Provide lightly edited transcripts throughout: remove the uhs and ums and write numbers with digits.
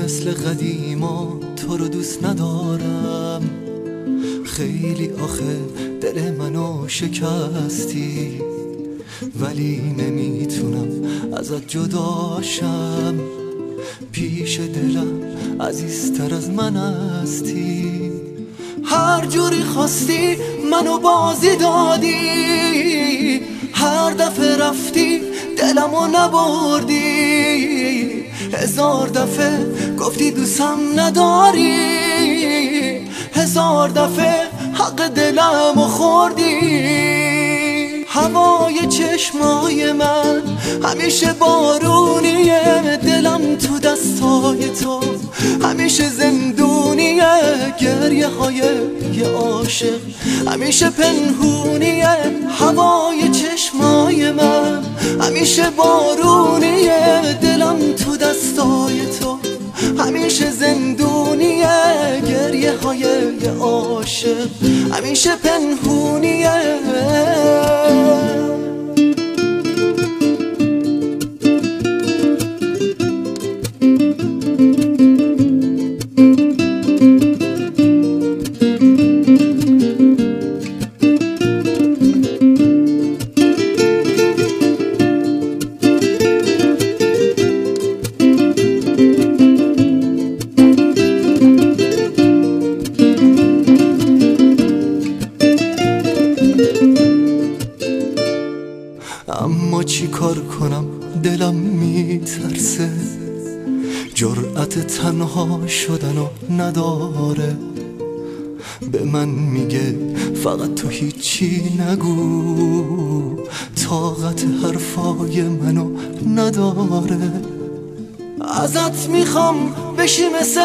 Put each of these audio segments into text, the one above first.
مثل قدیما تو رو دوست ندارم، خیلی آخه دل منو شکستی، ولی نمیتونم ازت جداشم. پیش دلم عزیزتر از من هستی، هر جوری خواستی منو بازی دادی، هر دفعه رفتی دلمو نبردی، هزار دفعه گفتی دوستم نداری، هزار دفعه حق دلمو خوردی. هوای چشمای من همیشه بارونیه، دلم تو دستای تو همیشه زندونیه، گریه های یه عاشق همیشه پنهونیه. هوای چشمای من همیشه بارونیه، دلم تو دستای تو همیشه زندونیه، گریه های یه عاشق همیشه پنهونیه. اما چی کار کنم دلم میترسه، جرأت تنها شدنو نداره، به من میگه فقط تو هیچی نگو، طاقت حرفای منو نداره. ازت میخوام بشی مثل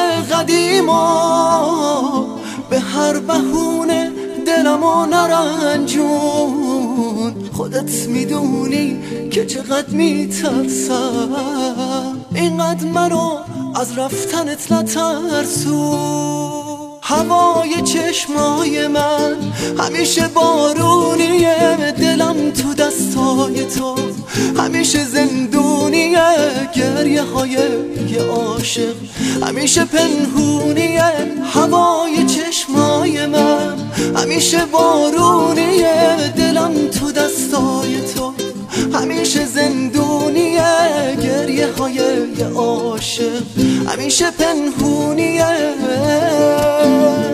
قدیما، به هر بهونه دلمو نرنجون، خودت میدونی که چقدر میترسم، اینقدر منو از رفتنت نترسون. هوای چشمای من همیشه بارونیه، دلم تو دستای تو همیشه زندونیه، گریه های یه عاشق همیشه پنهونیه. هوای چشمای من همیشه بارونیه، دلم تو دستای تو همیشه زندونیه، گریه های یه عاشق همیشه پنهونیه.